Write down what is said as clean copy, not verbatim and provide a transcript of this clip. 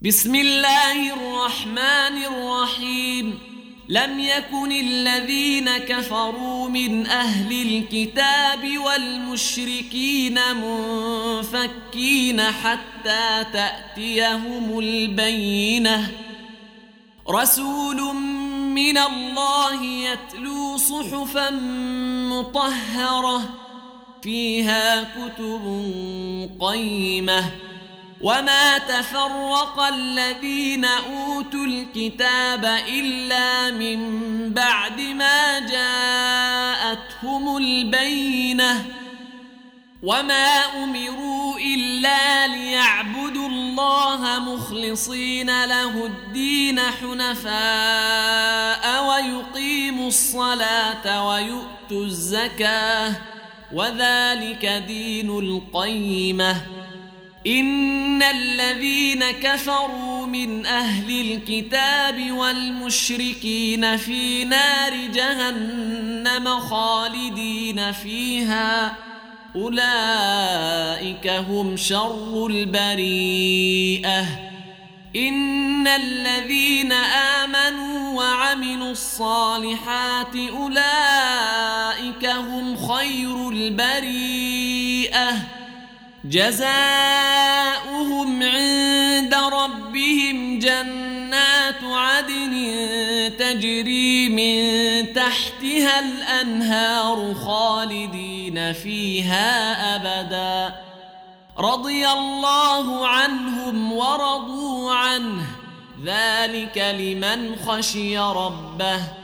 بسم الله الرحمن الرحيم. لم يكن الذين كفروا من أهل الكتاب والمشركين منفكين حتى تأتيهم البينة. رسول من الله يتلو صحفا مطهرة فيها كتب قيمة. وما تفرق الذين أوتوا الكتاب إلا من بعد ما جاءتهم البينة. وما أمروا إلا ليعبدوا الله مخلصين له الدين حنفاء ويقيموا الصلاة ويؤتوا الزكاة وذلك دين القيمة. إن الذين كفروا من أهل الكتاب والمشركين في نار جهنم خالدين فيها أولئك هم شر البريئة. إن الذين آمنوا وعملوا الصالحات أولئك هم خير البريئة. جزاؤهم عند ربهم جنات عدن تجري من تحتها الأنهار خالدين فيها أبدا. رضي الله عنهم ورضوا عنه ذلك لمن خشي ربه.